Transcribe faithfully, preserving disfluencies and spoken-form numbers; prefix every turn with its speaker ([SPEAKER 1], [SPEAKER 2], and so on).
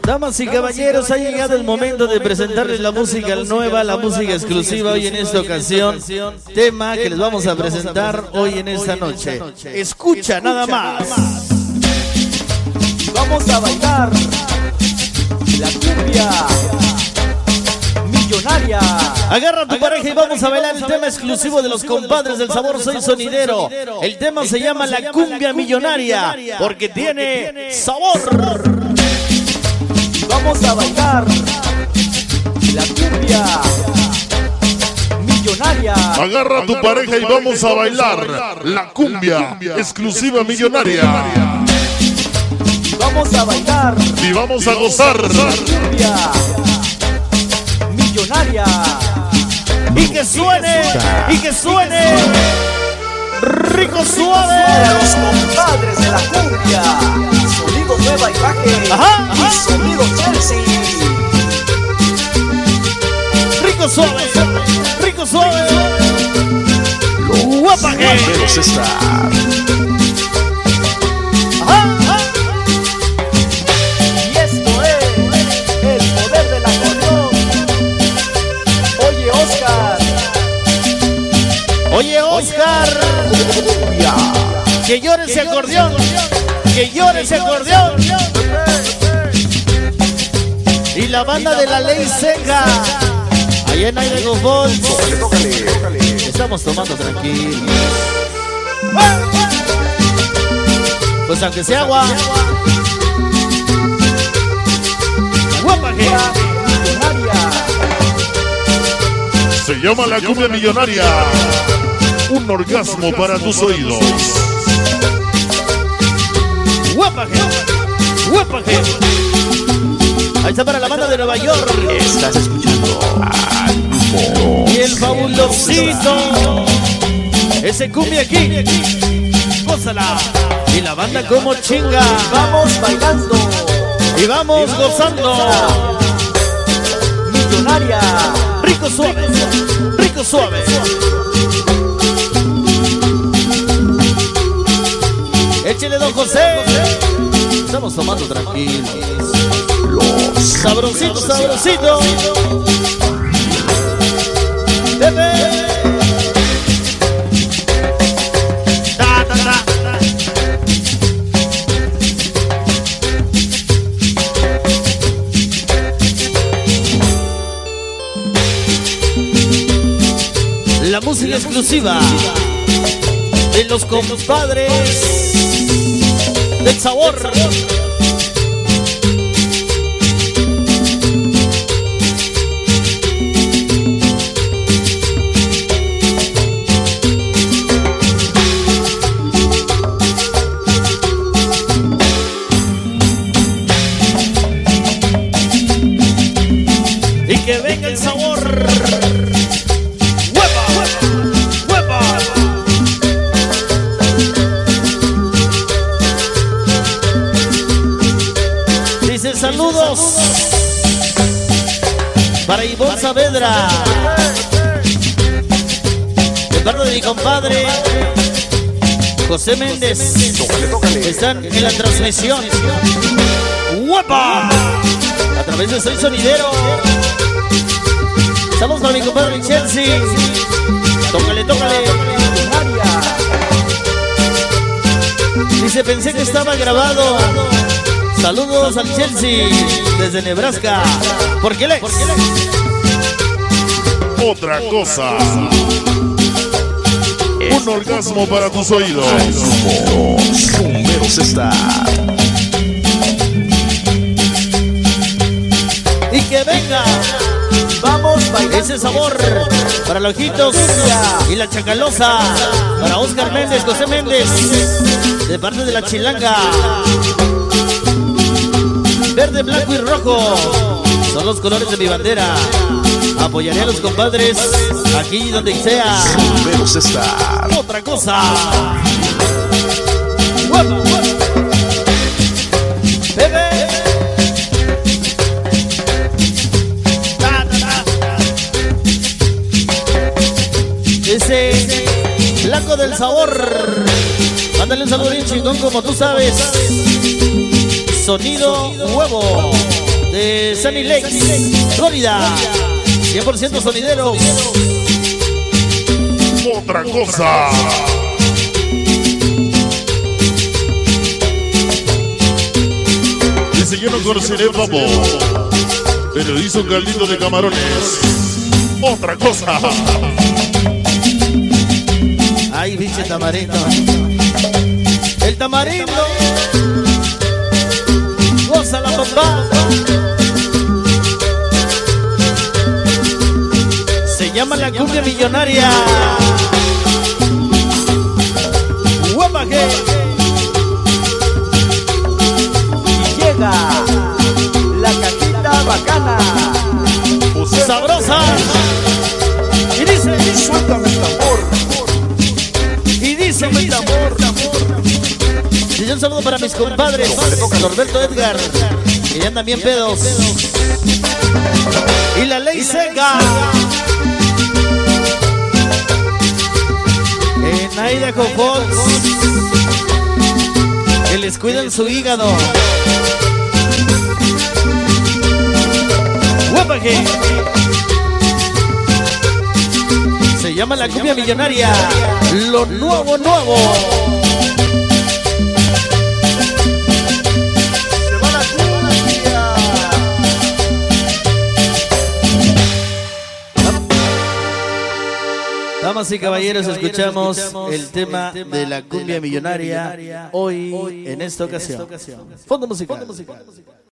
[SPEAKER 1] Damas y caballeros, ha llegado el momento de presentarles la música nueva, la música exclusiva hoy en esta ocasión. Tema que les vamos a presentar hoy en esta noche. Escucha nada más.
[SPEAKER 2] Vamos a bailar la cumbia millonaria.
[SPEAKER 1] Agarra a tu pareja y vamos a bailar el tema exclusivo de los compadres del sabor. Soy sonidero. El tema se llama la cumbia millonaria porque tiene sabor.
[SPEAKER 2] Vamos a bailar la cumbia millonaria.
[SPEAKER 3] Agarra a tu pareja y vamos a bailar la cumbia exclusiva millonaria.
[SPEAKER 2] Vamos a bailar
[SPEAKER 3] y vamos a gozar
[SPEAKER 2] la cumbia millonaria.
[SPEAKER 1] Y que suene, y que suene rico suave.
[SPEAKER 2] Para los compadres de la cumbia, sonido nueva imagen.
[SPEAKER 1] Ajá, ajá.
[SPEAKER 2] Y sonido Chelsea.
[SPEAKER 1] Rico suave, rico suave. Guapa que
[SPEAKER 3] está.
[SPEAKER 1] Ajá, ajá.
[SPEAKER 2] Y esto es el poder del acordeón. Oye, Oscar.
[SPEAKER 1] Oye, Oscar. Que llore ese acordeón. Que llore ese acordeón. Y la banda de la ley seca. Allá en Aire Gofón. Estamos tomando tranquilos. Pues aunque sea agua. Guapa que
[SPEAKER 3] Se llama la cumbia millonaria. Un orgasmo para tus oídos.
[SPEAKER 1] Guapa que Guapa que Ahí está para la banda de Nueva York.
[SPEAKER 3] Estás escuchando al grupo
[SPEAKER 1] Y el fabulosito. Ese cumbia aquí. Gózala. Y la banda como chinga.
[SPEAKER 2] Vamos bailando.
[SPEAKER 1] Y vamos gozando.
[SPEAKER 2] Millonaria.
[SPEAKER 1] Rico suave. Rico suave. Échele, don José. Estamos tomando tranquilos. Sabrosito, sabrosito. Bebé. Ta, ta, ta. La música exclusiva de los compadres del sabor. Y que venga el sabor. Saludos para Ivonne Saavedra, de parte de mi compadre José Méndez. Están en la transmisión. ¡Guapa! A través de Soy Sonidero. Saludos para mi compadre Chelsea. Tócale, tócale. Dice, pensé que estaba grabado. Saludos al Chelsea desde Nebraska. ¿Por qué le?
[SPEAKER 3] Otra cosa. Un orgasmo para tus oídos. Los números están.
[SPEAKER 1] Y que venga.
[SPEAKER 2] Vamos bailando.
[SPEAKER 1] Ese sabor para los ojitos y la chacalosa. Para Oscar Méndez, José Méndez, de parte de la Chilanga. Verde, blanco y rojo son los colores de mi bandera. Apoyaré a los compadres aquí donde sea.
[SPEAKER 3] Números está.
[SPEAKER 1] Otra cosa. ¡Guapa! ¡Bebé! Ta, ta, ta. Ese blanco del sabor. Mándale un saludo bien chingón como tú sabes. Sonido huevo. de Sunny Lake, Florida. cien por ciento sonideros.
[SPEAKER 3] Otra cosa. Dice: yo no conoceré papo, pero hizo un caldito de camarones. Otra cosa.
[SPEAKER 1] Ay, biche tamarindo. El tamarindo. Goza la papá. Se llama la cumbia millonaria. Guapaje.
[SPEAKER 2] Y llega la cajita bacana.
[SPEAKER 1] Sabrosa. Y dice:
[SPEAKER 2] Suéltame el tambor.
[SPEAKER 1] Y dice: el tambor. Y un saludo para mis compadres Norberto Edgar, que ya andan bien pedos. Y la ley seca. En Idaho Falls, que les cuidan su hígado. Guapaje. Se llama la cumbia millonaria. Lo nuevo, nuevo.
[SPEAKER 2] Se va la cumbia.
[SPEAKER 1] Damas y caballeros, escuchamos el tema de la cumbia millonaria hoy en esta ocasión. Fondo musical.